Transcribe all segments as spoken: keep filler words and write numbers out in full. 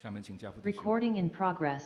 下面请家父弟兄。 Recording in progress.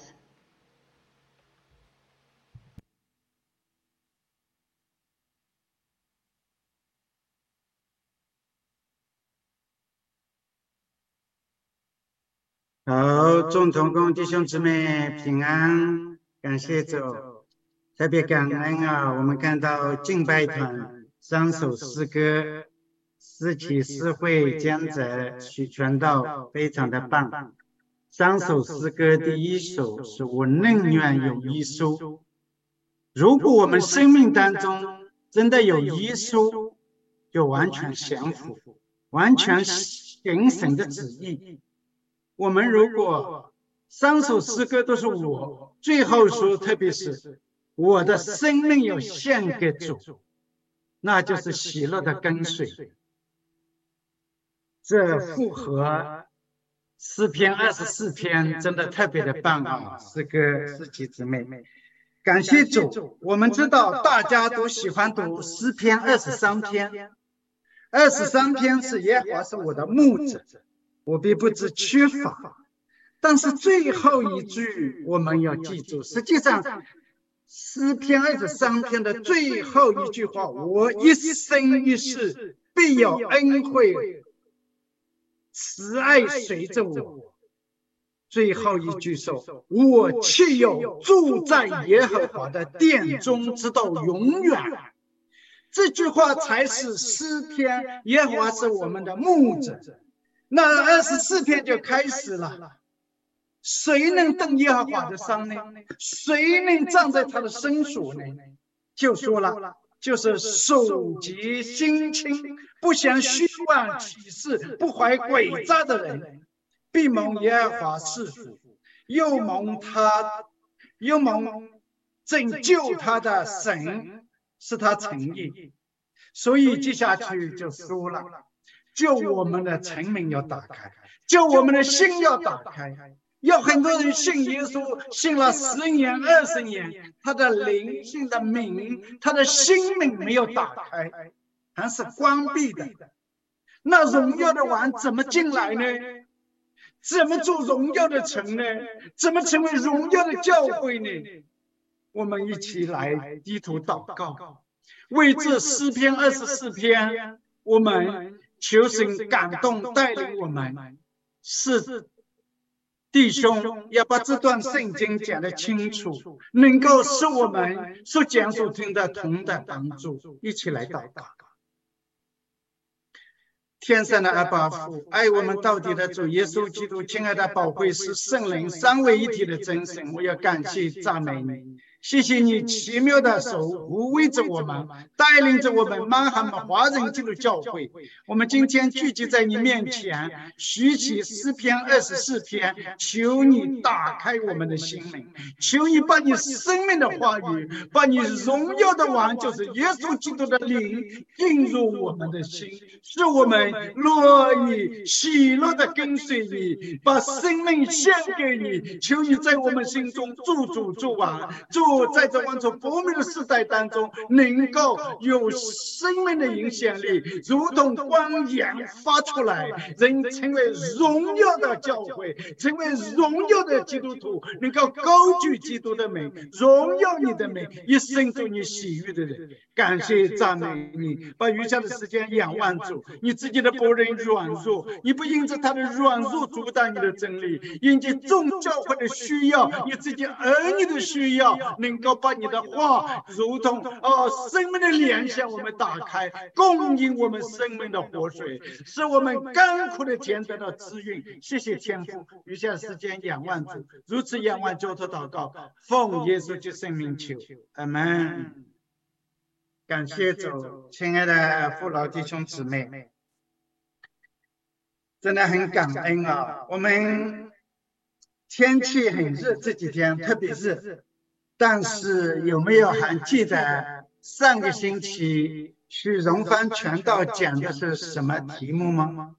好，众同工弟兄姊妹平安，感谢主，特别感恩啊！我们看到敬拜团三首诗歌，诗起诗会江泽许传道非常的棒。三首诗歌，第一首是我宁愿有耶稣。如果我们生命当中真的有耶稣，就完全降服，完全行神的旨意。 我们如果三首诗歌都是我，最后说，特别是我的生命有献给主，那就是喜乐的跟随。这符合诗篇二十四篇，真的特别的棒啊！诗歌诗集姊妹，感谢主。我们知道大家都喜欢读诗篇二十三篇，二十三篇是耶和华是我的牧者。 我并不知缺乏，但是最后一句我们要记住。实际上，诗篇二十三篇的最后一句话：“我一生一世必有恩惠、慈爱随着我。”最后一句说：“我岂有住在耶和华的殿中，直到永远。”这句话才是诗篇，耶和华是我们的牧者。 那二十四篇就开始了，谁能登耶和华的山呢？谁能站在他的圣所呢？就说了，就是手洁心清、不想虚妄启示、不怀诡诈的人，必蒙耶和华赐福，又蒙他，又蒙拯救他的神是他诚意。所以接下去就说了。 就我们的城门要打开，就我们的心要打开。有很多人信耶稣，信了十年、二十年，他的灵性的门，他的心门没有打开，还是关闭的。那荣耀的王怎么进来呢？怎么做荣耀的城呢？怎么成为荣耀的教会呢？我们一起来低头祷告，为这诗篇二十四篇，我们。 求神感动带领我们，是弟兄要把这段圣经讲得清楚，能够使我们所讲所听的同等帮助。一起来祷告。天上的阿爸父，爱我们到底的主耶稣基督，亲爱的宝贵是圣灵三位一体的真神，我要感谢赞美你。 谢谢你奇妙的手护卫着我们，带领着我们曼哈姆华人基督教会。我们今天聚集在你面前，举起诗篇二十四篇，求你打开我们的心门，求你把你生命的话语，把你荣耀的王，就是耶稣基督的灵进入我们的心，使我们乐意喜乐的跟随你，把生命献给你。求你在我们心中做主做王，做。 在这万众不灭的时代当中，能够有生命的影响力，如同光阳发出来，人成为荣耀的教会，成为荣耀的基督徒，能够高举基督的美，荣耀你的美，一生做你喜悦的人。感谢赞美你，把余下的时间仰望主，你自己的仆人软弱，你不因着他的软弱阻挡你的真理，因着众教会的需要，你自己儿女的需要。 能够把你的话如同哦生命的脸向我们打开，供应我们生命的活水，使我们甘苦的田得到滋润。谢谢天父，余下时间仰望主，如此仰望交托祷告，奉耶稣基督圣名求，阿门。感谢主，亲爱的父老弟兄姊妹，真的很感恩啊！我们天气很热，这几天特别热。 但是有没有还记得上个星期去荣芳传道讲的是什么题目吗？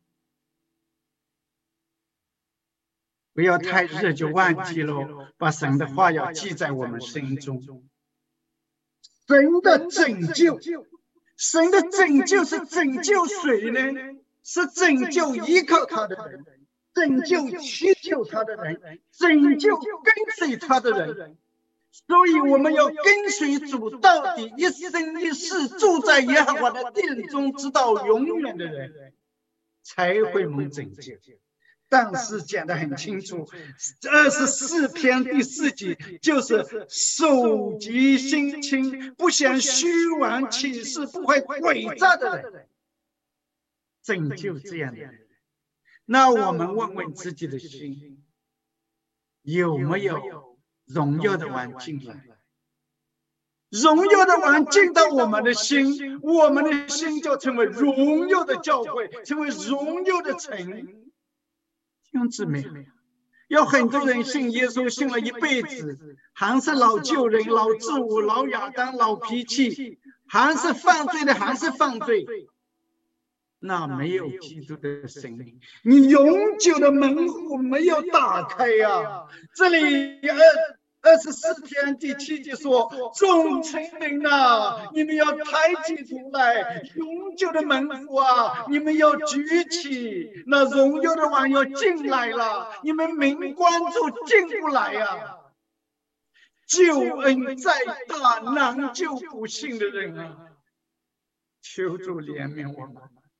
不要太热就忘记了，把神的话要记在我们心中。神的拯救，神的拯救是拯救谁呢？是拯救依靠他的人， 拯救祈求他的人，拯救跟随他的人。所以我们要跟随主到底，一生一世住在耶和华的殿中，直到永远的人，才会蒙拯救。但是讲得很清楚，二十四篇第四节就是手极心清，不想虚妄起誓，不会诡诈的人，拯救这样的人。那我们问问自己的心，有没有荣耀的王进来？荣耀的王进到我们的心，我们的心就成为荣耀的教会，成为荣耀的城。弟兄姊妹，有很多人信耶稣信了一辈子，还是老旧人、老自我、老亚当、老脾气，还是犯罪的，还是犯罪。那没有基督的生命，你永久的门户没有打开呀、啊！这里二二十四篇第七节说：“众臣民啊，你们要抬起头来，永久的门户啊，你们要举起，那荣耀的王要进来了，你们民关注进不来呀、啊！救恩再大，难救不幸的人啊！求主怜悯我们。”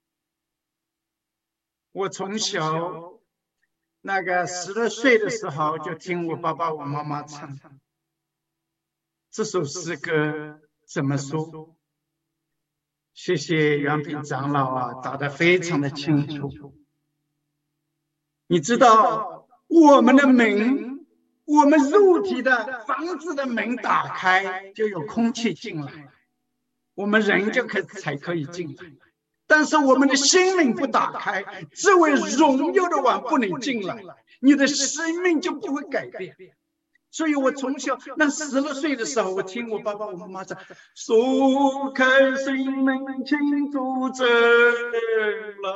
我从小那个十来岁的时候，就听我爸爸、我妈妈唱这首诗歌，怎么说？谢谢袁平长老啊，打得非常的清楚。你知道，我们的门，我们肉体的房子的门打开，就有空气进来，我们人就可才可以进来。但是我们的心灵不打开，这位荣耀的王不能进来，你的生命就不会改变。所以我从小那十来岁的时候，我听我爸爸我妈妈讲：“锁开心门，请主进来，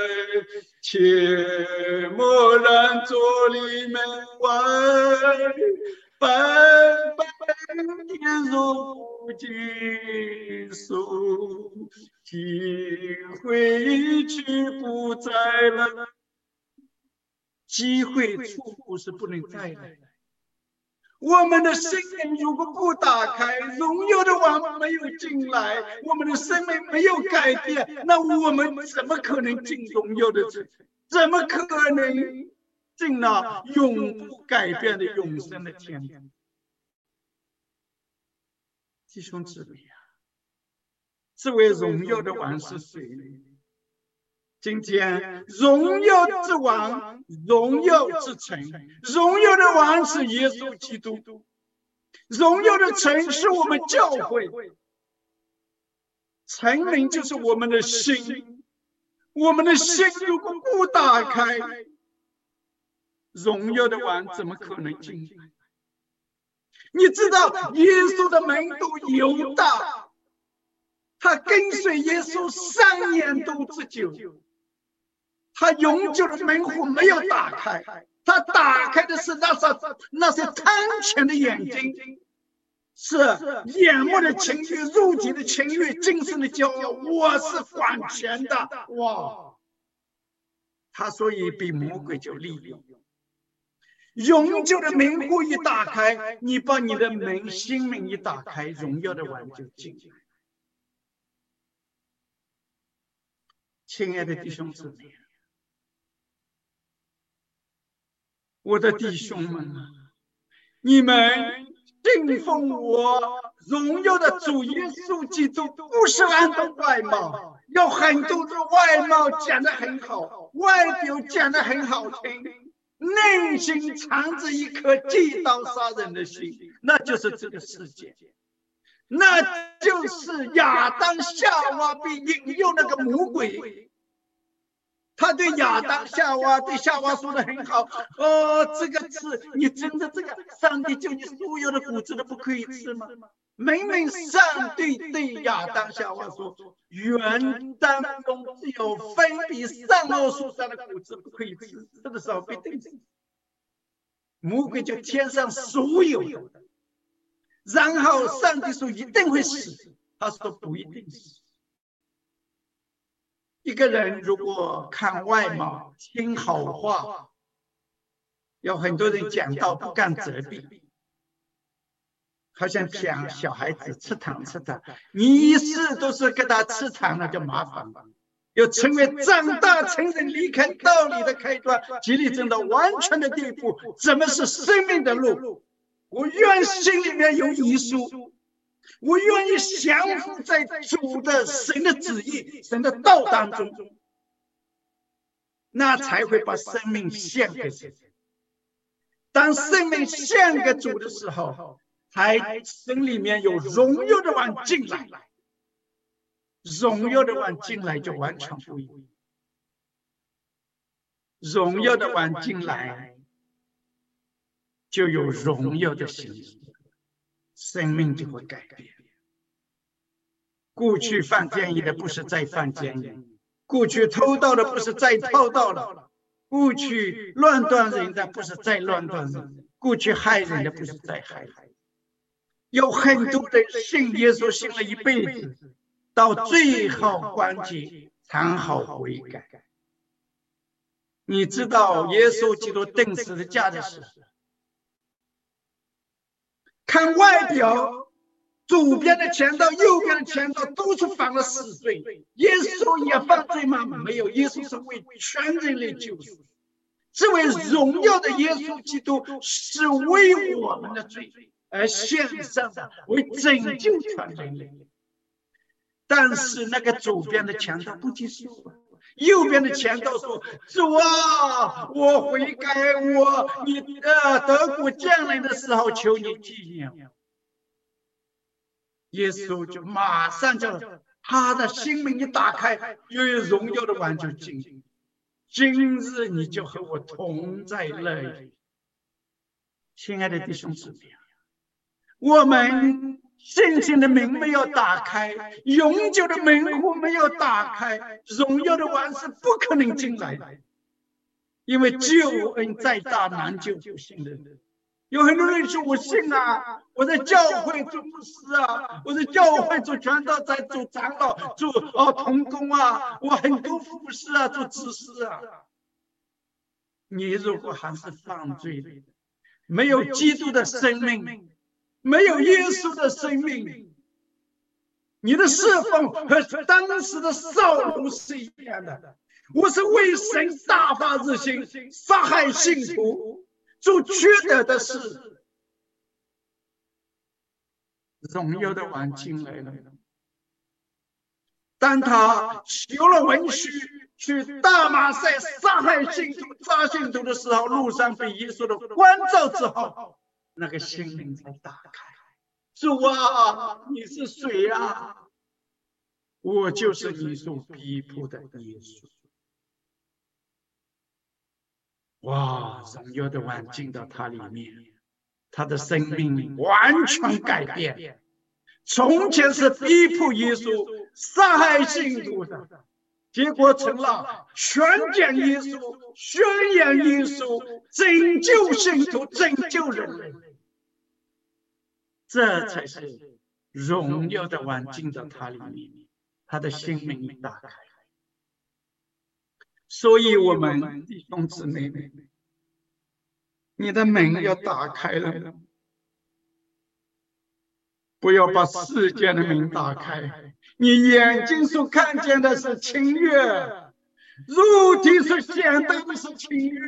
切莫让坐立门外。白白天若不结束，机会一去不再了。机会错过是不能再来的。我们的生命如果不打开，荣耀的王没有进来，我们的生命没有改变，那我们怎么可能进荣耀的城？怎么可能进了永不改变的永生的天堂？弟兄姊妹啊，这位荣耀的王是谁呢？今天荣耀之王，荣耀之城，荣耀的王是耶稣基督，荣耀的城是我们教会，城门就是我们的心，我们的心如果不打开，荣耀的王怎么可能进来？你知道耶稣的门徒犹大，他跟随耶稣三年多之久，他永久的门户没有打开，他打开的是那是那是贪钱的眼睛，是眼目的情欲、肉体的情欲、精神的骄傲。我是反权的，哇！他所以比魔鬼就利用。永久的门户一打开，你把你的门心门一打开，荣耀的王就进来。亲爱的弟兄姊妹，我的弟兄们啊，你们信奉我荣耀的主耶稣基督，不是按照外貌，有很多的外貌讲得很好，外表讲得很好听，内心藏着一颗嫉妒杀人的心，那就是这个世界，那就是亚当夏娃被引诱那个魔鬼。他对亚当夏娃对夏娃说的很好哦，这个吃你真的这个上帝就你所有的果子都不可以吃吗？明明上帝对亚当夏娃说，园当中只有分别善恶树上的果子不可以吃，这个时候被定死。魔鬼就天上所有的，然后上帝说一定会死，他说不一定死。 一个人如果看外貌、听好话，有很多人讲到不敢责备，好像讲小孩子吃糖吃糖，你一试都是跟他吃糖了就麻烦了。要成为长大成人离开道理的开端，极力走到完全的地步，怎么是生命的路？我愿心里面有遗书，我愿意降服在主的神的旨意、神的道当中，那才会把生命献给神。当生命献给主的时候，才神里面有荣耀的王进来。荣耀的王进来就完全不一样，荣耀的王进来就有荣耀的形式，生命就会改变。过去犯奸淫的不是再犯奸淫，过去偷盗的不是再偷盗了，过去乱断人的不是再乱断人，过去害人的不是再害人。有很多人信耶稣信了一辈子，到最后关节才好悔改。你知道耶稣基督钉十字架的时候，看外表，左边的强盗右边的强盗都是犯了死罪，耶稣也犯罪吗？没有，耶稣是为全人类救赎。这位荣耀的耶稣基督是为我们的罪而献上的，为拯救全人类。但是那个左边的强盗不接受，右边的强盗说：“主啊，我悔改，我你的得国降临的时候，求你纪念我。”耶稣就马上就他的心门一打开，又有荣耀的王就进。今日你就和我同在乐里。亲爱的弟兄姊妹，我们信心的门没有打开，永久的门户没有打开，荣耀的王是不可能进来的。因为救恩再大难救不信的人。有很多人说：“我信啊，我在教会做牧师啊，我在教会做传道在做长老，做哦同工啊，我很多服侍啊，做执事啊。”你如果还是犯罪的，没有基督的生命，没有耶稣的生命，你的侍奉和当时的扫罗是一样的。我是为神大发热心，杀害信徒，做缺德的事。荣耀的王进来了，当他求了文许去大马赛杀害信徒、抓信徒的时候，路上被耶稣的关照之后，那个心灵才打开。主啊，你是谁啊？我就是你所逼迫的耶稣。哇！荣耀的王进到他里面，他的生命完全改变。从前是逼迫耶稣、杀害信徒的，结果成了宣讲耶稣、宣扬耶稣、拯救信徒、拯救人类。这才是荣耀的王进到他里面，他的心灵打开。所以我们弟兄姊妹们，你的门要打开了，不要把世界的门打开。你眼睛所看见的是情欲，肉体所显的不是情欲，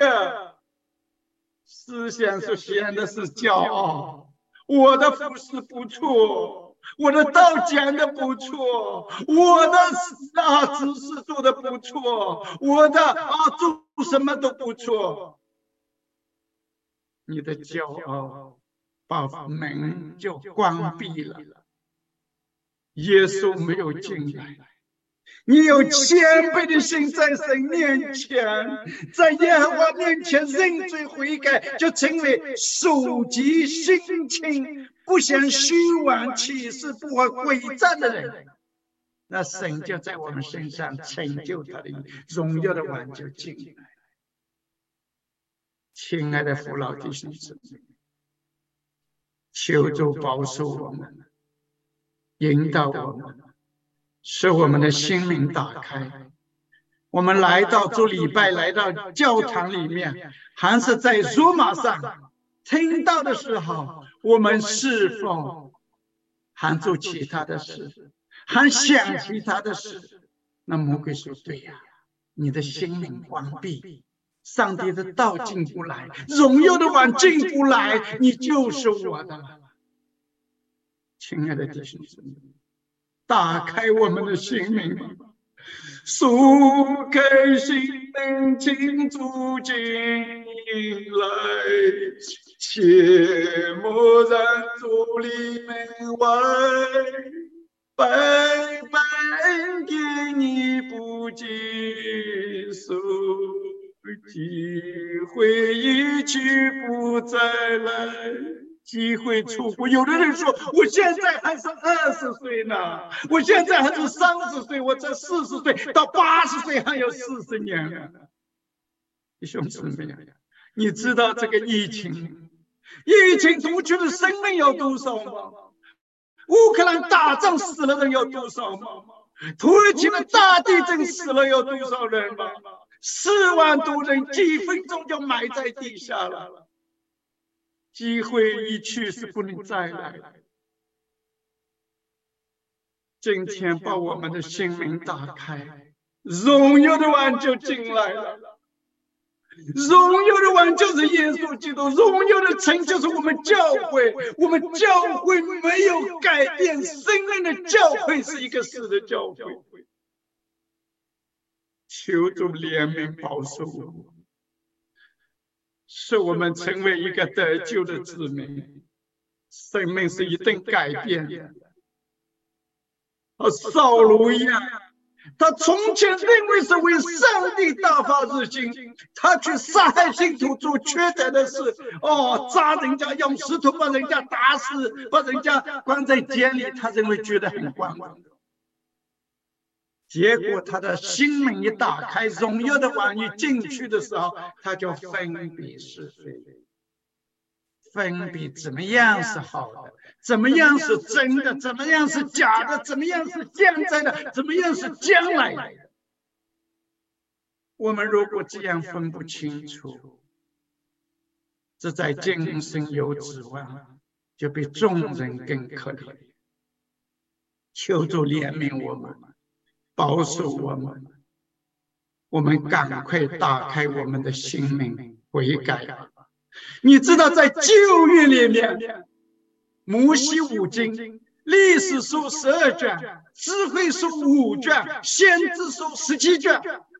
思想所显的是骄傲。我的服饰不错，我的道讲的不错，我的啊知识做的不错，我的啊做什么都不错。你的骄傲把门就关闭了，耶稣没有进来。你有谦卑的心，在神面前，在耶和华面前认罪悔改，就成为手极心清、不想虚妄、起誓不怀诡诈的人。那神就在我们身上成就他的荣耀的王就进来。亲爱的父老弟兄姊妹，求主保守我们，引导我们，使我们的心灵打开， 我们来到做礼拜，来到教堂里面，还是在罗马上听到的时候，我们是否还做其他的事，还想其他的事？那魔鬼说：“对呀，你的心灵关闭，上帝的道进不来，荣耀的王进不来，你就是我的了。”亲爱的弟兄姊妹，打开我们的心灵吧，苏开心灵，请主进来，切莫让主里门外，白白给你不接受，机会一去不再来。机会错过，有的人说我现在还是二十岁呢，我现在还是三十岁，我才四十岁，到八十岁还有四十年呢。弟兄姊妹，你知道这个疫情，疫情夺去的生命有多少吗？乌克兰打仗死了人有多少吗？土耳其的大地震死了有多少人吗？四万多人几分钟就埋在地下了。机会一去是不能再来的。今天把我们的心灵打开，荣耀的王就进来了。荣耀的王就是耶稣基督，荣耀的城就是我们教会。我们教会没有改变生命的教会是一个死的教会。求主怜悯保守我们，使我们成为一个得救的子民。生命是一定改变的。和扫罗一样，他从前认为是为上帝大发热心，他去杀害信徒做缺德的事，哦，扎人家，用石头把人家打死，把人家关在监里，他认为觉得很光荣。结果他的心门一打开，荣耀的王一进去的时候，他就分别是非，分别怎么样是好的，怎么样是真的，怎么样是假的，怎么样是现在的，怎么样是将来的。我们如果这样分不清楚，这在今生有指望，就比众人更可怜。求主怜悯我们，保守我们，我们赶快打开我们的心灵，悔改吧。你知道，在旧约里面，摩西五经、历史书十二卷、智慧书五卷、先知书十七卷，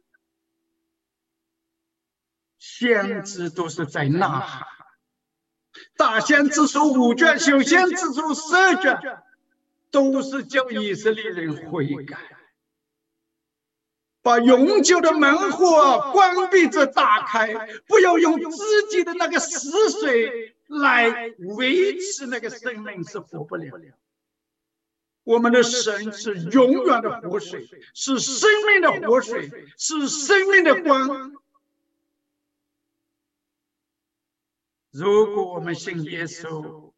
先知都是在呐喊。大先知书五卷，小先知书十二卷，都是叫以色列人悔改。把永久的门户关闭着打开，不要用自己的那个死水来维持那个生命，是活不了。我们的神是永远的活水，是生命的活水，是生命的光。如果我们信耶稣，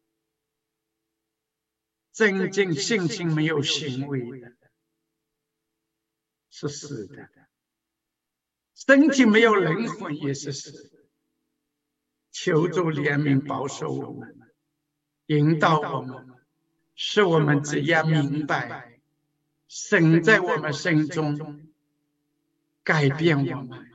真正信心没有行为的，是死的，身体没有灵魂也是死的。求主怜悯保守我们，引导我们，使我们只要明白神在我们心中改变我们，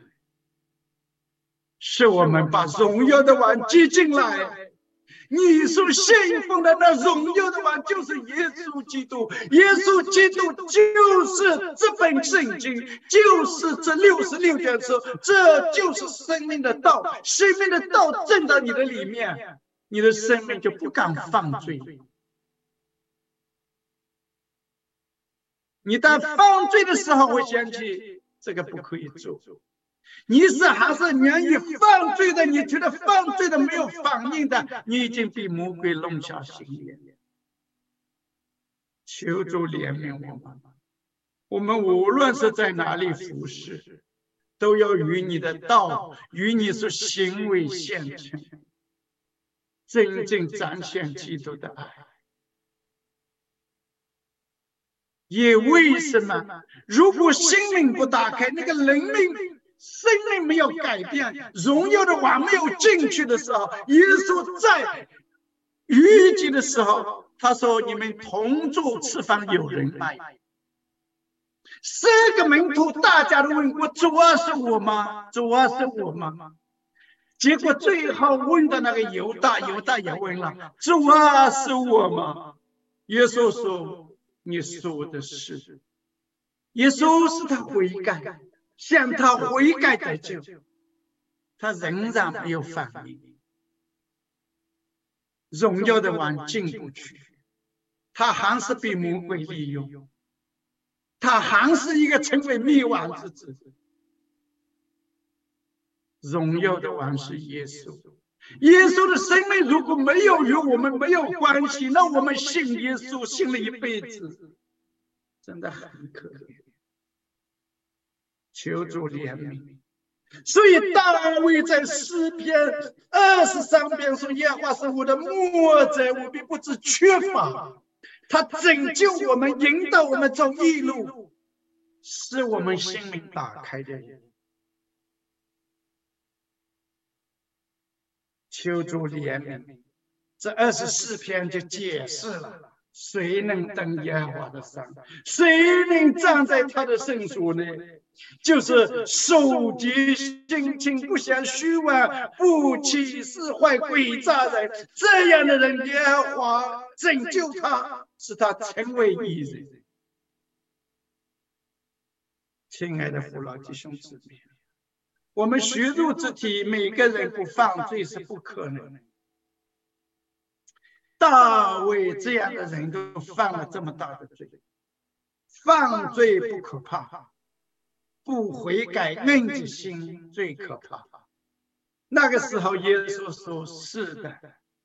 使我们把荣耀的王接进来。你所信奉的那荣耀的王就是耶稣基督，耶稣基督就是这本圣经，就是这六十六卷书，这就是生命的道。生命的道进到你的里面，你的生命就不敢犯罪。你当犯罪的时候会想起这个不可以做。你是还是源于犯罪的？你觉得犯罪的没有反应的，你已经被魔鬼弄下心眼。求主怜悯我们，我们无论是在哪里服侍，都要与你的道，与你所行为相称，真正展现基督的爱。 也为什么？如果心灵不打开，那个灵命、生命没有改变，荣耀的王没有进去的时候，耶稣在逾节的时候，他说：“你们同坐吃饭，有人卖。”十个门徒大家都问过：“主啊，是我吗？主啊，是我吗？”结果最后问的那个犹大，犹大也问了：“主啊，是我吗？”耶稣说：“你说的是。”耶稣是他悔改，向他悔改得救，他仍然没有反应。荣耀的王进不去，他还是被魔鬼利用，他还是一个成为灭亡之子。荣耀的王是耶稣，耶稣的生命如果没有与我们没有关系，那我们信耶稣信了一辈子，真的很可怜。求主怜悯。所以大卫在诗篇二十三篇说：“耶和华是我的牧者，我必不致缺乏。他拯救我们，引导我们走义路，是我们心灵打开的人。”求主怜悯。这二十四篇就解释了。谁能登耶和华的山？谁能站在他的圣所呢？就是手洁心清、不想虚妄、不起誓坏、诡诈人，这样的人，耶和华拯救他，使他成为义人。亲爱的父老弟兄姊妹，我们学入之体，每个人不犯罪是不可能的。大卫这样的人都犯了这么大的罪，犯罪不可怕，不悔改硬着心最可怕。那个时候耶稣说：“是的。”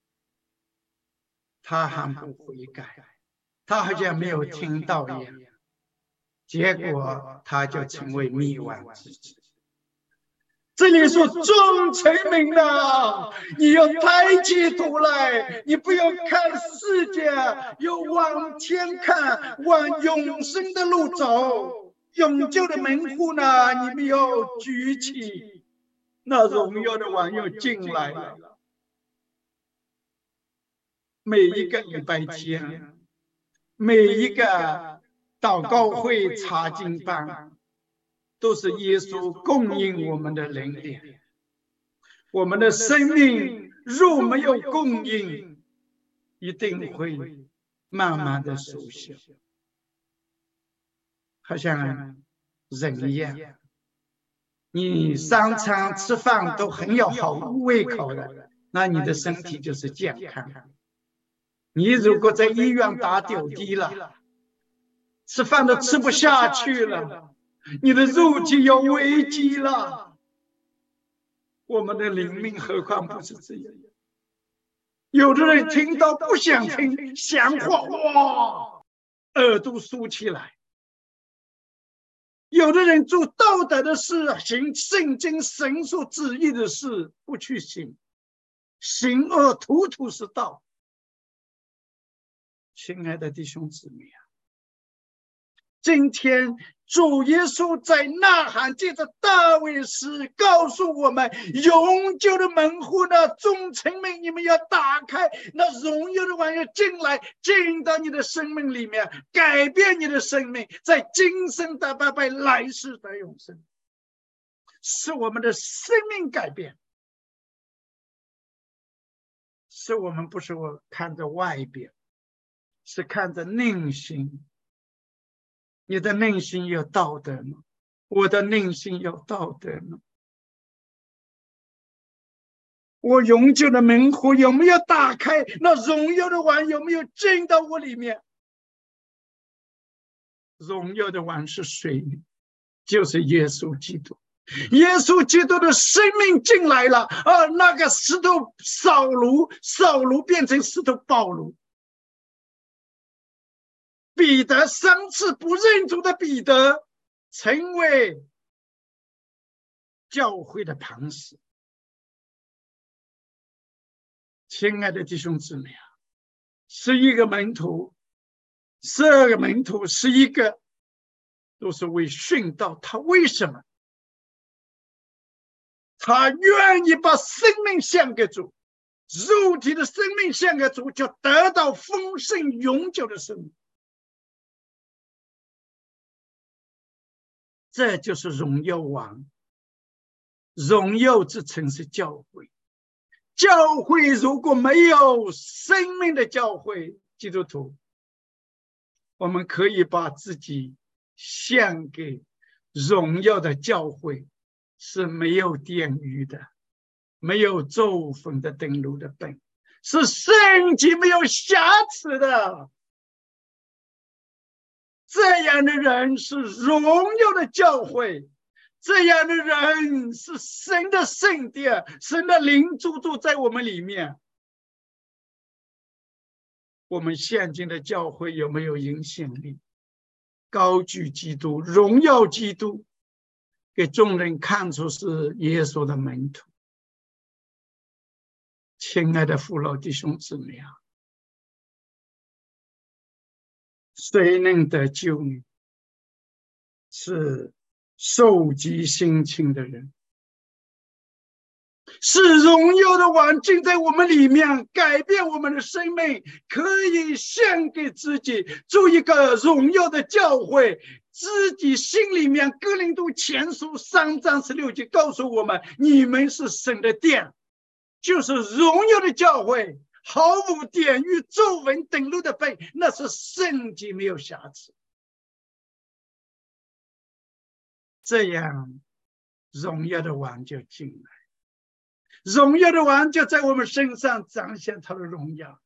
他还不悔改，他好像没有听到一样，结果他就成为灭亡之子。这里说：“众臣民啊，你要抬起头来，你不要看世界，要往前看，往永生的路走。永久的门户呢，你们要举起，那荣耀的王要进来了。”每一个礼拜天，每一个祷告会、查经班，都是耶稣供应我们的能量。我们的生命若没有供应，一定会慢慢的缩小，好像人一样。你三餐吃饭都很有好胃口的，那你的身体就是健康。你如果在医院打点滴了，吃饭都吃不下去了，你的肉体有危机了。我们的灵命何况不是这样？有的人听到不想听，想话哇，耳朵竖起来；有的人做道德的事，行圣经神所旨意的事，不去行，行恶途途是道。亲爱的弟兄姊妹啊，今天主耶稣在呐喊，借着大卫诗告诉我们：永久的门户呢，众臣们，你们要打开，那荣耀的王要进来，进到你的生命里面，改变你的生命，在今生的拜拜，来世的永生，使我们的生命改变，使我们不是我看着外边，是看着内心。你的内心有道德吗？我的内心有道德吗？我永久的门户有没有打开？那荣耀的王有没有进到我里面？荣耀的王是谁？就是耶稣基督。耶稣基督的生命进来了，啊，那个石头扫罗，扫罗变成石头保罗。彼得三次不认主的彼得，成为教会的磐石。亲爱的弟兄姊妹啊，十一个门徒十二个门徒，十一个都是为殉道。他为什么？他愿意把生命献给主，肉体的生命献给主，就得到丰盛永久的生命。这就是荣耀王。荣耀之城是教会。教会如果没有生命的教会，基督徒，我们可以把自己献给荣耀的教会，是没有殿宇的，没有咒封的登录的本，是圣洁没有瑕疵的。这样的人是荣耀的教会，这样的人是神的圣殿，神的灵住住在我们里面。我们现今的教会有没有影响力？高举基督，荣耀基督，给众人看出是耶稣的门徒。亲爱的父老弟兄姊妹啊，谁能得救你？是受极心情的人，是荣耀的王进在我们里面，改变我们的生命，可以献给自己，做一个荣耀的教会。自己心里面，哥林多前书三章十六节告诉我们，你们是神的殿，就是荣耀的教会，毫无典狱皱纹等路的背，那是圣洁没有瑕疵。这样荣耀的王就进来，荣耀的王就在我们身上彰显他的荣耀。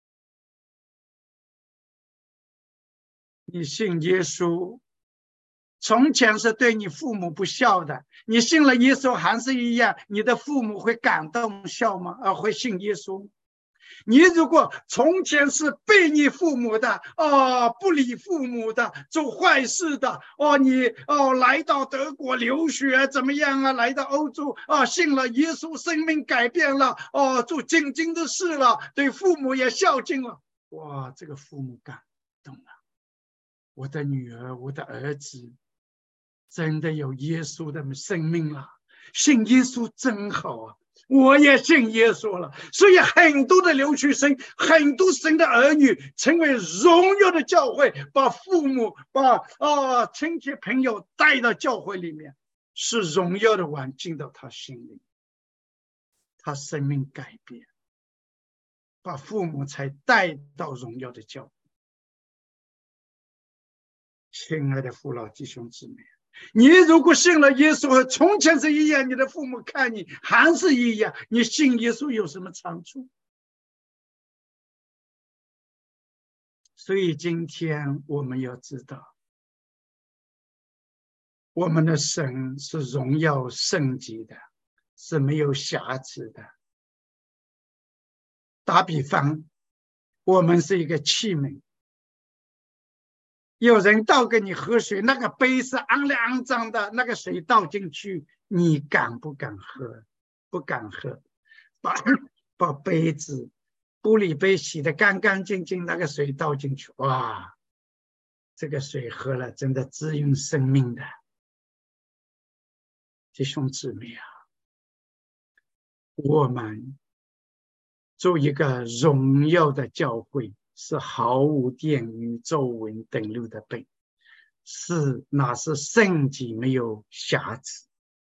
你信耶稣，从前是对你父母不孝的，你信了耶稣还是一样，你的父母会感动孝吗？而会信耶稣？你如果从前是背逆父母的，哦，不理父母的，做坏事的，哦，你哦来到德国留学怎么样啊？来到欧洲啊，信了耶稣，生命改变了，哦，做精进的事了，对父母也孝敬了，哇，这个父母感动了，我的女儿，我的儿子，真的有耶稣的生命了，信耶稣真好啊！我也信耶稣了，所以很多的留学生，很多神的儿女成为荣耀的教会，把父母把啊亲戚朋友带到教会里面，是荣耀的王进到他心里，他生命改变，把父母才带到荣耀的教会。亲爱的父老弟兄姊妹，你如果信了耶稣，和从前是一样，你的父母看你还是一样，你信耶稣有什么长处？所以今天我们要知道，我们的神是荣耀圣洁的，是没有瑕疵的。打比方，我们是一个器皿，有人倒给你喝水，那个杯是肮脏肮脏的，那个水倒进去，你敢不敢喝？不敢喝。把把杯子玻璃杯洗得干干净净，那个水倒进去，哇，这个水喝了真的滋润生命的。弟兄姊妹啊，我们做一个荣耀的教会，是毫无殿宇皱纹等路的本，是那是圣洁没有瑕疵。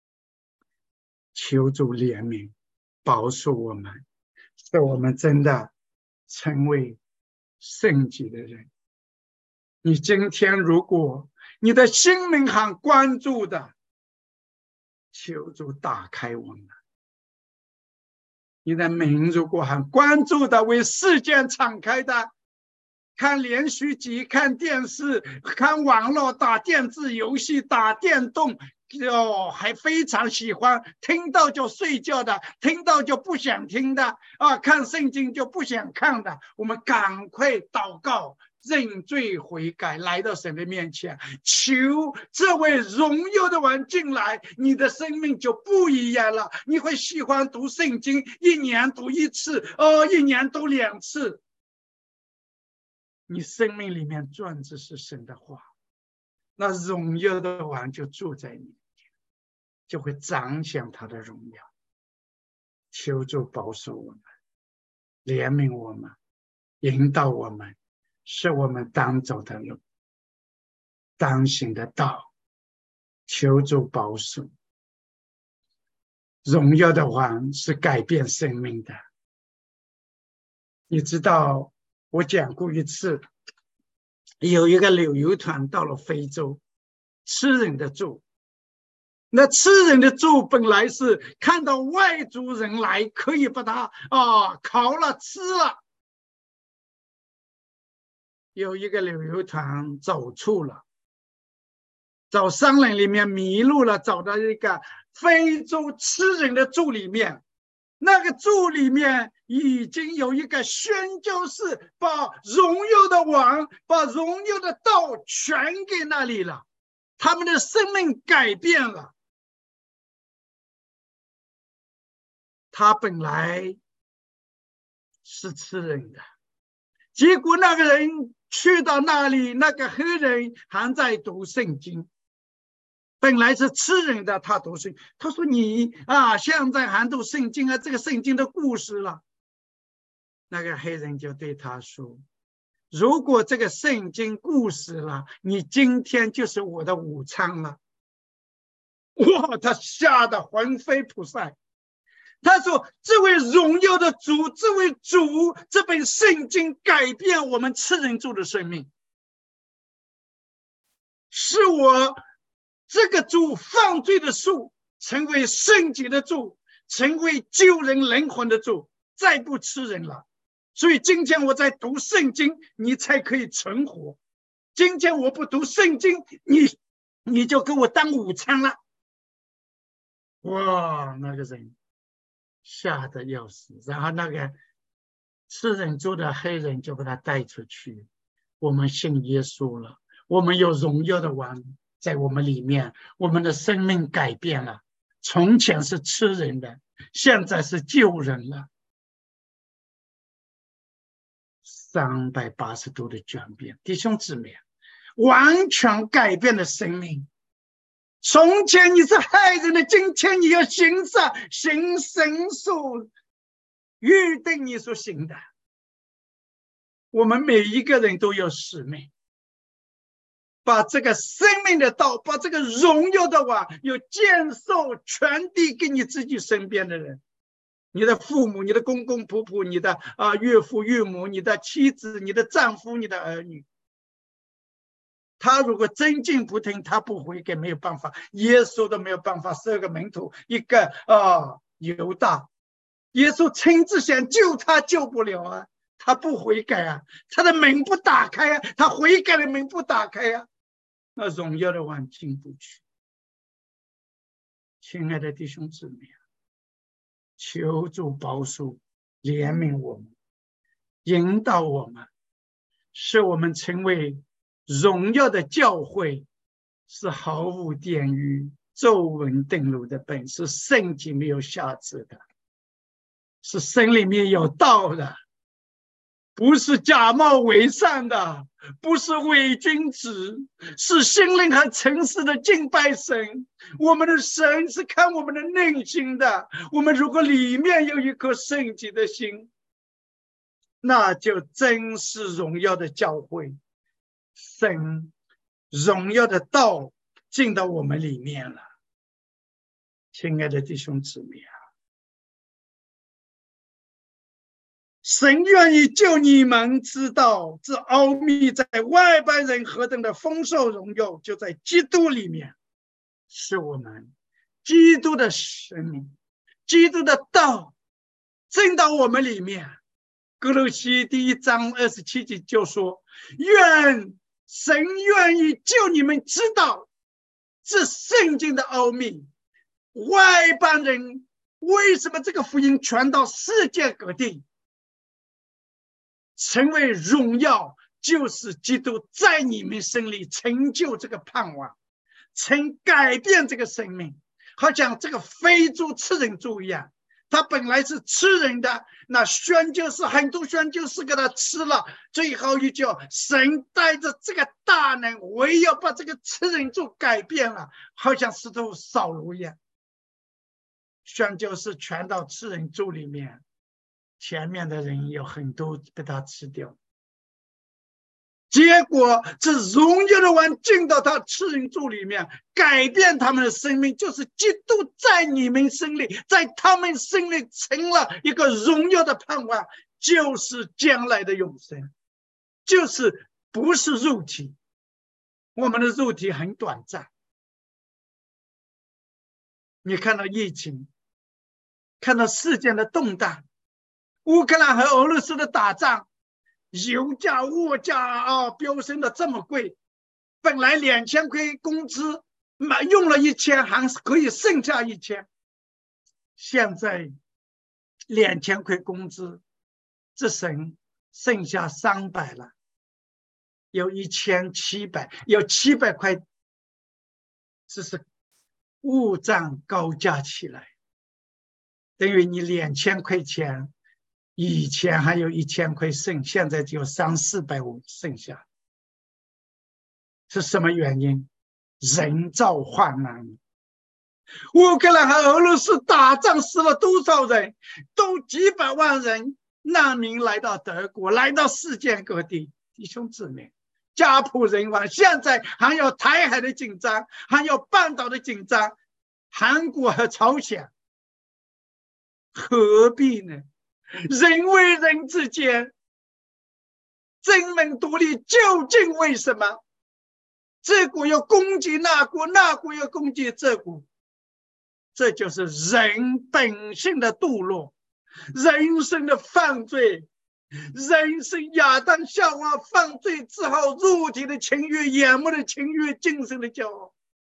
求主怜悯保守我们，使我们真的成为圣洁的人。你今天如果你的心灵很关注的，求主打开我们。你的名如果很关注的，为世界敞开的，看连续剧，看电视，看网络，打电子游戏，打电动，哦，还非常喜欢，听到就睡觉的，听到就不想听的啊，看圣经就不想看的，我们赶快祷告，认罪悔改，来到神的面前，求这位荣耀的王进来，你的生命就不一样了。你会喜欢读圣经，一年读一次，哦，一年读两次。 你生命里面转的是神的话，那荣耀的王就住在你，就会彰显他的荣耀。求主保守我们，怜悯我们，引导我们，是我们当走的路，当行的道。求主保守。荣耀的王是改变生命的。你知道，我讲过一次，有一个旅游团到了非洲，吃人的猪。那吃人的猪本来是看到外族人来，可以把它啊烤了吃了。有一个旅游团走错了，走山林里面迷路了，走到一个非洲吃人的猪里面。那个猪里面已经有一个宣教士，把荣耀的王，把荣耀的道全给那里了，他们的生命改变了。他本来是吃人的，结果那个人去到那里，那个黑人还在读圣经。本来是吃人的，他读圣经。他说：“你啊，现在还读圣经啊？这个圣经的故事了。”那个黑人就对他说：“如果这个圣经故事了，你今天就是我的午餐了。”哇！他吓得魂飞魄散。他说：“这位荣耀的主，这位主，这本圣经改变我们吃人族的生命，是我。”这个主犯罪的树成为圣洁的主，成为救人灵魂的主，再不吃人了。所以今天我在读圣经，你才可以存活。今天我不读圣经，你你就给我当午餐了。哇，那个人吓得要死。然后那个吃人族的黑人就把他带出去。我们信耶稣了，我们有荣耀的王在我们里面，我们的生命改变了。从前是吃人的，现在是救人了。三百八十度的转变，弟兄姊妹，完全改变了生命。从前你是害人的，今天你要行善，行神所预定你所行的。我们每一个人都有使命，把这个生命的道，把这个荣耀的王，有建受传递给你自己身边的人，你的父母，你的公公婆婆，你的啊岳父岳母，你的妻子，你的丈夫，你的儿女。他如果真进不听，他不悔改，没有办法。耶稣都没有办法，十二个门徒，一个啊犹大，耶稣亲自想救他，救不了啊，他不悔改啊，他的门不打开啊，他悔改的门不打开啊。那荣耀的王进不去。亲爱的弟兄姊妹，求主保守，怜悯我们，引导我们，使我们成为荣耀的教会，是毫无玷污、皱纹登录的本，是圣经没有瑕疵的，是神里面有道的，不是假冒伪善的，不是伪君子，是心灵和诚实的敬拜神。我们的神是看我们的内心的，我们如果里面有一颗圣洁的心，那就真是荣耀的教会，神荣耀的道进到我们里面了。亲爱的弟兄姊妹啊，神愿意救你们知道这奥秘，在外邦人何等的丰收荣耀，就在基督里面，是我们基督的生命，基督的道进到我们里面。哥罗西第一章二十七节就说：愿神愿意救你们知道这圣经的奥秘。外邦人为什么这个福音传到世界各地，成为荣耀，就是基督在你们心里成就这个盼望，曾改变这个生命，好像这个非洲吃人猪一样。 他本来是吃人的，那宣教士很多宣教士给他吃了。最后一句，神带着这个大能，唯有把这个吃人族改变了，好像石头扫罗一样。宣教士全到吃人族里面，前面的人有很多被他吃掉。结果这荣耀的王进到他吃人族里面，改变他们的生命，就是基督在你们心里，在他们心里成了一个荣耀的盼望，就是将来的永生，就是不是肉体，我们的肉体很短暂。你看到疫情，看到世界的动荡，乌克兰和俄罗斯的打仗，油价、物价啊飙升的这么贵，本来两千块工资，买用了一千还可以剩下一千，现在两千块工资，只剩剩下三百了，有一千七百，有七百块，这是物涨高价起来，等于你两千块钱。以前还有一千块剩，现在只有三四百五剩下，是什么原因？人造患难。乌克兰和俄罗斯打仗死了多少人？都几百万人难民来到德国，来到世界各地。弟兄姊妹，家破人亡，现在还有台海的紧张，还有半岛的紧张，韩国和朝鲜，何必呢？人为人之间争门夺利，究竟为什么？这国要攻击那国，那国要攻击这国，这就是人本性的堕落，人生的犯罪，人生亚当夏娃犯罪之后，肉体的情欲、眼目的情欲、精神的骄傲。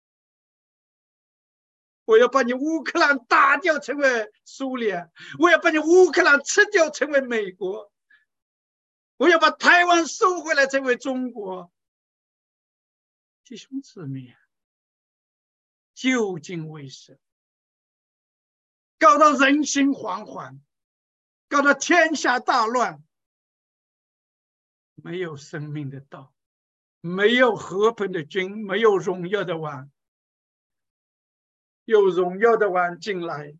我要把你乌克兰打掉，成为苏联；我要把你乌克兰吃掉，成为美国；我要把台湾收回来，成为中国。弟兄姊妹，究竟为什么？搞到人心惶惶，搞到天下大乱，没有生命的道，没有和平的君，没有荣耀的王。有荣耀的王进来，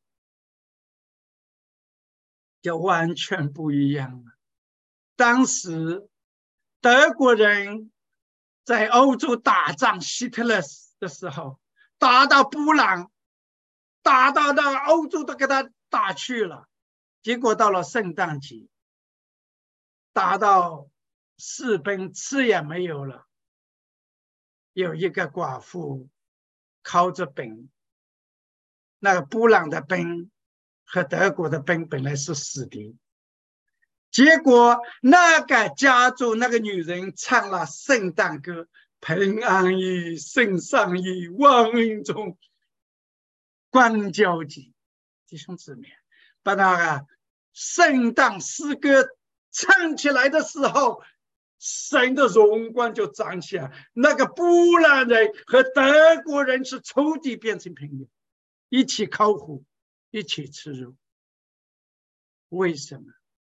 就完全不一样了。当时德国人在欧洲打仗，希特勒的时候，打到波兰，打到到欧洲都给他打去了。结果到了圣诞节，打到士兵吃也没有了，有一个寡妇靠着饼。那个波兰的兵和德国的兵本来是死敌，结果那个家族那个女人唱了圣诞歌，平安夜，圣上夜，万民中观交集。弟兄姊妹，把那个圣诞诗歌唱起来的时候，神的荣光就彰显。那个波兰人和德国人是仇敌变成朋友，一起烤火，一起吃肉。为什么？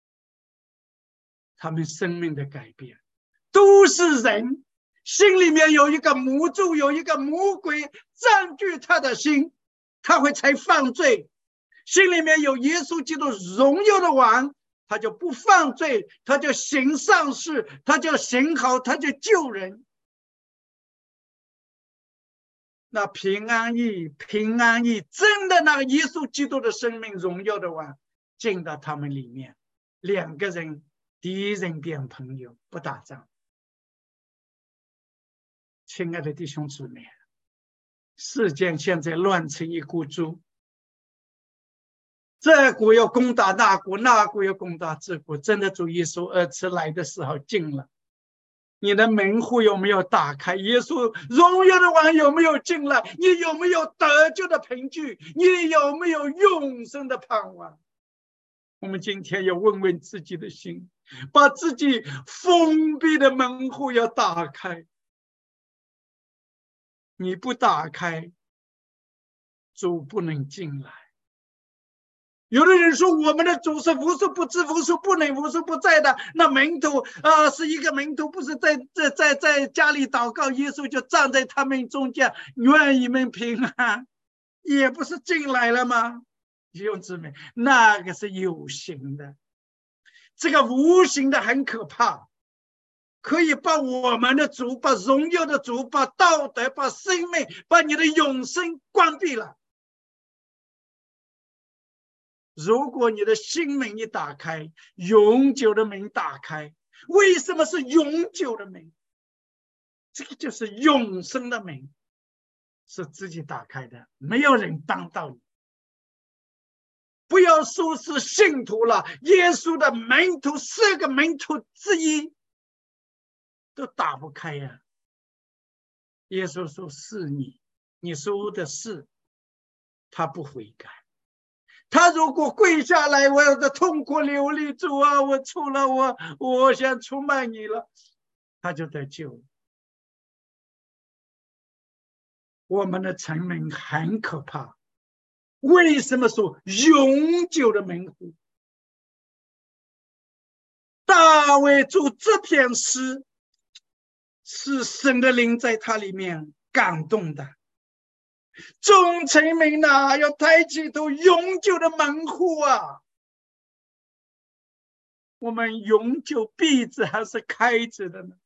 他们生命的改变都是人心里面有一个魔咒，有一个魔鬼占据他的心，他会才犯罪。心里面有耶稣基督荣耀的王，他就不犯罪，他就行善事，他就行好，他就救人。那平安夜，平安夜，真的那个耶稣基督的生命荣耀的王进到他们里面，两个人敌人变朋友，不打仗。亲爱的弟兄姊妹，世间现在乱成一锅粥，这国要攻打那国，那国要攻打这国，真的主耶稣二次来的时候近了。你的门户有没有打开？耶稣荣耀的王有没有进来？你有没有得救的凭据？你有没有永生的盼望？我们今天要问问自己的心，把自己封闭的门户要打开。你不打开，主不能进来。 有的人说我们的主是无所不知、无所不能、无所不在的。那门徒啊、呃，是一个门徒，不是在在在在家里祷告，耶稣就站在他们中间，愿你们平安，也不是进来了吗？弟兄姊妹，那个是有形的，这个无形的很可怕，可以把我们的主、把荣耀的主、把道德、把生命、把你的永生关闭了。如果你的心门一打开，永久的门打开，为什么是永久的门？这个就是永生的门，是自己打开的，没有人帮到你。不要说是信徒了，耶稣的门徒，四个门徒之一都打不开呀、啊。耶稣说是你，你说的是，他不悔改。他如果跪下来，我有的痛苦流泪，主啊，我错了，我我想出卖你了，他就得救。我们的城门很可怕，为什么说永久的门户？大卫主这篇诗是神的灵在他里面感动的。众臣民呐，要抬起头，永久的门户啊！我们永久闭着还是开着的呢？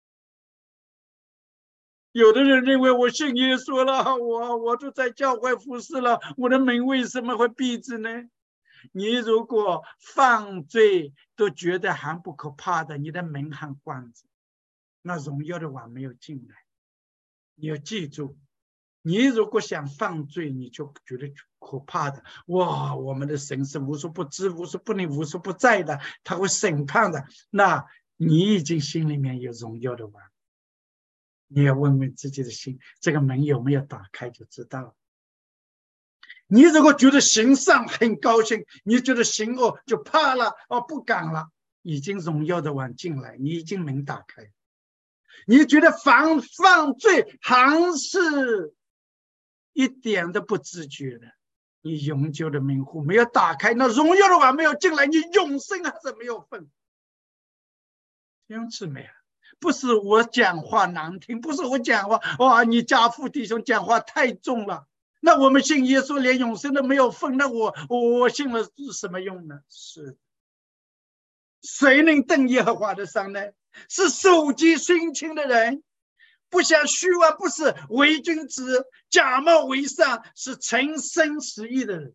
有的人认为我信耶稣了，我我就在教会服侍了，我的门为什么会闭着呢？你如果犯罪都觉得还不可怕的，你的门还关着，那荣耀的王没有进来。你要记住。你如果想犯罪，你就觉得可怕的。哇，我们的神是无所不知、无所不能、无所不在的，他会审判的。那你已经心里面有荣耀的王，你要问问自己的心，这个门有没有打开就知道了。你如果觉得行善很高兴，你觉得行恶就怕了，哦，不敢了，已经荣耀的王进来，你已经门打开。你觉得犯犯罪还是一点都不自觉的，你永久的门户没有打开，那荣耀的王没有进来，你永生还是没有份。弟兄姊妹啊，不是我讲话难听，不是我讲话哇，你家父弟兄讲话太重了。那我们信耶稣连永生都没有份，那我我信了是什么用呢？是谁能登耶和华的山呢？是手机心清的人，不想虚妄，不是伪君子，假冒伪善，是诚心实意的人。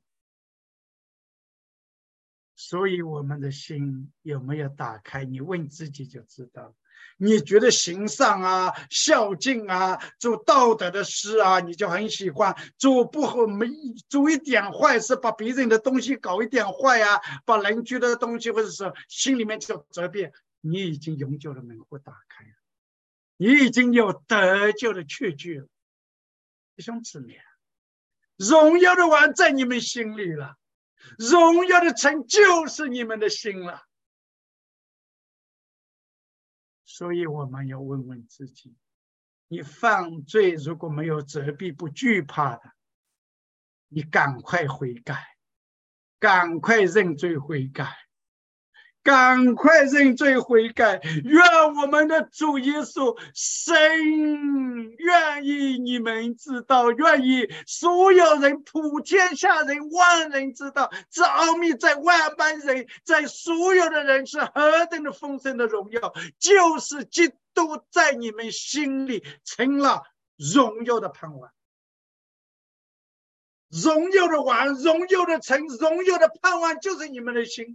所以我们的心有没有打开，你问自己就知道。你觉得行善啊、孝敬啊、做道德的事啊，你就很喜欢；做不好没做一点坏事，把别人的东西搞一点坏啊，把邻居的东西，或者是心里面就责备，你已经永久的门户打开了，你已经有得救的确据了。弟兄姊妹，荣耀的王在你们心里了，荣耀的城就是你们的心了。所以我们要问问自己，你犯罪如果没有责备不惧怕的，你赶快悔改，赶快认罪悔改，赶快认罪悔改。愿我们的主耶稣神愿意你们知道，愿意所有人普天下人万人知道，这奥秘在万般人，在所有的人是何等的丰盛的荣耀，就是基督在你们心里成了荣耀的盼望，荣耀的王，荣耀的城，荣耀的盼望就是你们的心。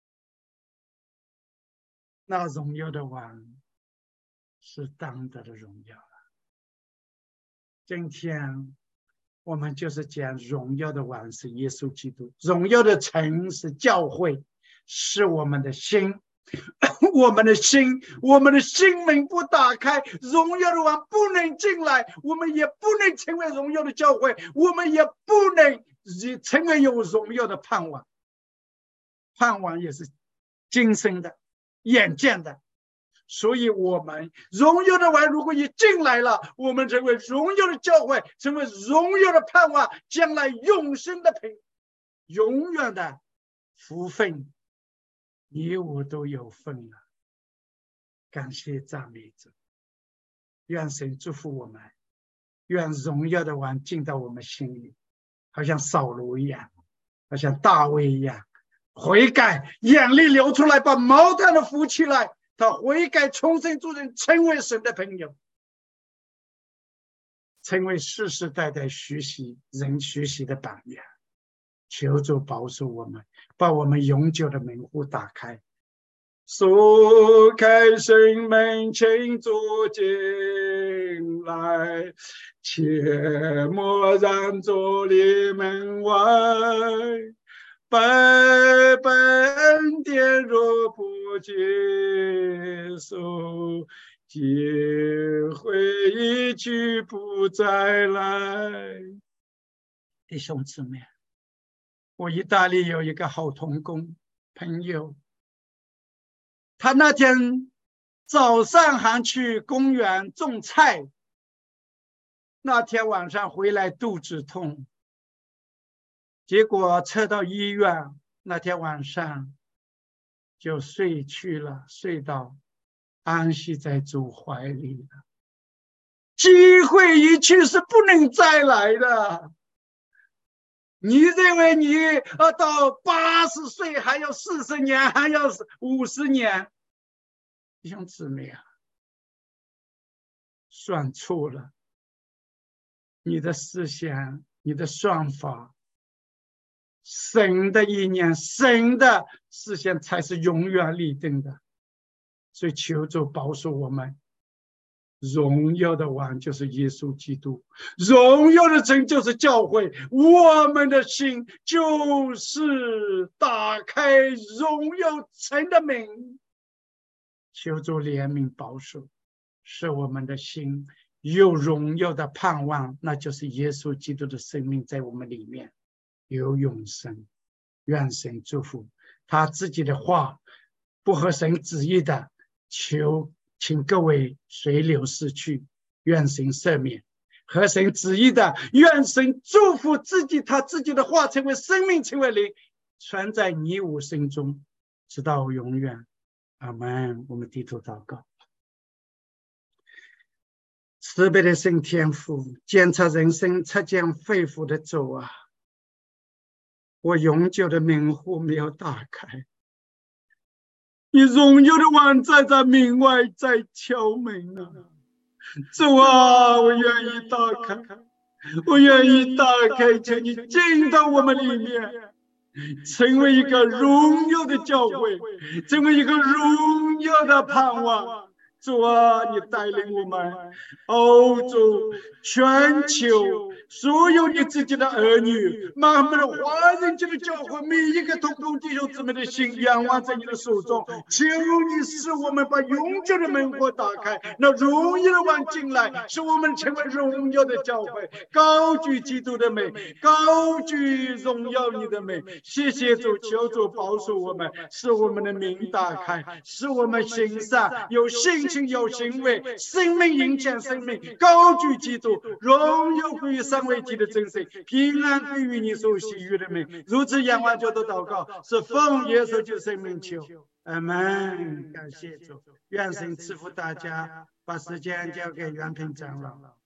那荣耀的王是当得的荣耀了。今天我们就是讲荣耀的王是耶稣基督，荣耀的城是教会，是我们的心。我们的心，我们的心门不打开，荣耀的王不能进来，我们也不能成为荣耀的教会，我们也不能成为有荣耀的盼望。盼望也是今生的、眼见的，所以我们荣耀的王如果一进来了，我们成为荣耀的教会，成为荣耀的盼望，将来永生的永远的福分，你我都有份了。感谢赞美主，愿神祝福我们，愿荣耀的王进到我们心里，好像扫罗一样，好像大卫一样，悔改，眼泪流出来，把毛毯的扶起来，他悔改，重生做人，成为神的朋友，成为世世代代学习人学习的榜样。求主保守我们，把我们永久的门户打开，锁开生门，请主进来，切莫让坐立门外。白白恩典若不接受，劫会一去不再来。弟兄姊妹，我意大利有一个好同工朋友，他那天早上还去公园种菜，那天晚上回来肚子痛，结果车到医院，那天晚上就睡去了，睡到安息在主怀里了。机会一去是不能再来的。你认为你要到八十岁还要四十年，还要五十年？弟兄姊妹啊，算错了。你的思想，你的算法，神的意念，神的思想才是永远立定的。所以求主保守我们。荣耀的王就是耶稣基督，荣耀的城就是教会，我们的心就是打开荣耀城的门。求主怜悯保守，使我们的心有荣耀的盼望，那就是耶稣基督的生命在我们里面有永生。愿神祝福。他自己的话不合神旨意的，求请各位随流逝去，愿神赦免；合神旨意的，愿神祝福自己，他自己的话成为生命，成为灵，存在你我心中，直到永远。阿们。我们低头祷告。慈悲的圣天父，检查人生，测见肺腑的主啊，我永久的门户没有打开，你荣耀的王站在门外在敲门啊！主啊，我愿意打开，我愿意打开，求你进到我们里面，成为一个荣耀的教会，成为一个荣耀的盼望。主啊，你带领我们，欧洲、全球所有你自己的儿女，满满的华人界的教会，每一个同工弟兄姊妹的心仰望在你的手中，求你使我们把永久的门户打开，那荣耀的王进来，使我们成为荣耀的教会，高举基督的美，高举荣耀你的美。谢谢主，求主保守我们，使我们的名打开，使我们行善有信心有行为，生命迎向生命，高举基督，荣耀归于三位一体的真神，平安归于你所喜悦的名。如此仰望就都祷告，是奉耶稣基督生命求。阿们。感谢主，愿神赐福大家，把时间交给袁平长老。